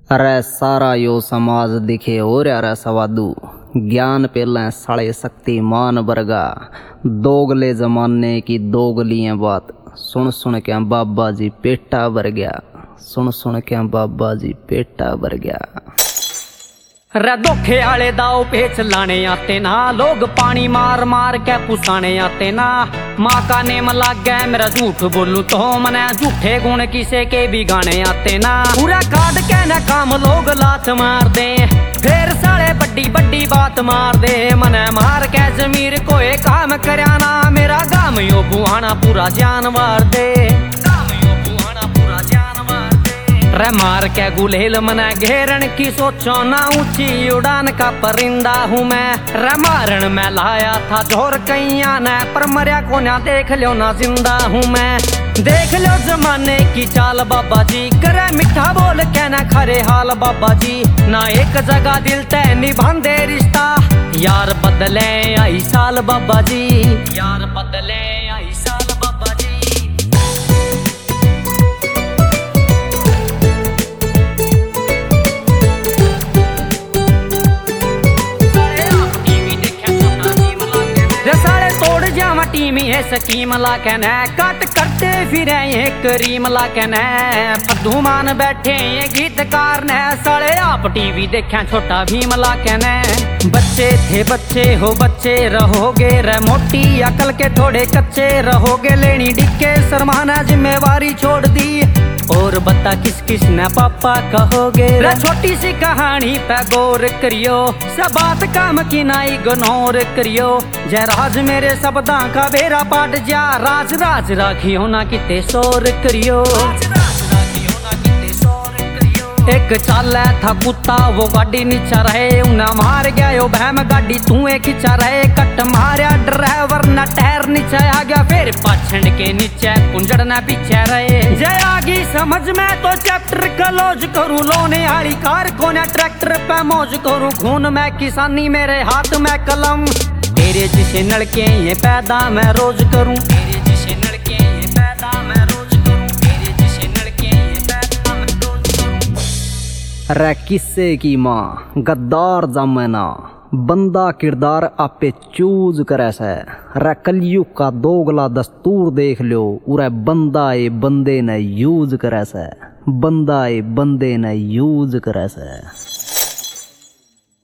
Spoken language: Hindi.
अरे सारा यो समाज दिखे हो रे सवादू ज्ञान पेलें साले शक्तिमान वर्गा दोगले जमाने की दोगली बात सुन सुन क्या बाबा जी पेटा भर गया। सुन सुन क्या बाबा जी पेटा भर गया। रे धोखे आले दाव पेच लाने आते ना, लोग पानी मार मार के पुसाने आते ना। माँ का नेम लग गया मेरा झूठ बोलूं तो मने झूठे गुण किसे के भी गाने आते ना। पूरा काट के ना काम लोग लात मार दे, फिर साले बड्डी बड्डी बात मार दे। मने मार के जमीर कोई काम करया ना, मेरा गाम यो बुआना पूरा जान मार दे। रे मार के गुलेल मना घेरन की सोचो ना, ऊंची उड़ान का परिंदा हूँ मैं। रे मारन में लाया था जोर कैया ने, पर मरिया को ना देख लो ना जिंदा हूँ मैं। देख लो जमाने की चाल बाबा जी, करे मिठा बोल के ना खरे हाल बाबा जी। ना एक जगह दिल तय निभांदे रिश्ता, यार बदले आई साल बाबा जी। यार बदले आई साल बाबा जी। टीम ये स्कीम लाके ने कट करते फिर ये करीम लाके ने। फद्दूमान बैठे ये गीतकार ने, साले आप टीवी देखा छोटा भीम लाके ने। बच्चे थे बच्चे हो बच्चे रहोगे, रे मोटी अकल के थोड़े कच्चे रहोगे। लेनी डिक्के शर्माना जिम्मेवारी छोड़ दी, और बता किस किस ने पापा कहोगे। रे छोटी सी कहानी पे गौर करियो, सब बात काम की ना इग्नोर करियो। जय राज मेरे शब्दां का बेरा पाट जा, राज राज राखियो ना किते शोर करियो। एक चाले था कुत्ता वो गाड़ी नीचा रहे, उन्हें मार गया यो बहम गाड़ी तू एक खिंचा रहे। कट मारिया ड्राइवर न टायर नीचे आ गया, फिर पाछड़ के नीचे कुंजड़ न पीछे रहे। जय आगी समझ में तो चैप्टर क्लोज करूं, लोने आली कार को न ट्रैक्टर पे मौज करूं। खून में किसानी मेरे हाथ में कलम, तेरे जिसे नलके ये पैदा मैं रोज करूं। तेरे जिसे नलके ये पैदा मैं रोज करूं। तेरे जिसे नलके ये पैदा मैं रोज करूं। रे किस्से की माँ गद्दार जमाना, बंदा किरदार आपे चूज करे से। रे कलयुग का दोगला दस्तूर देख लो, उरे बंदा ए बंदे ने यूज करे से। बंदा ए बंदे ने यूज करे से।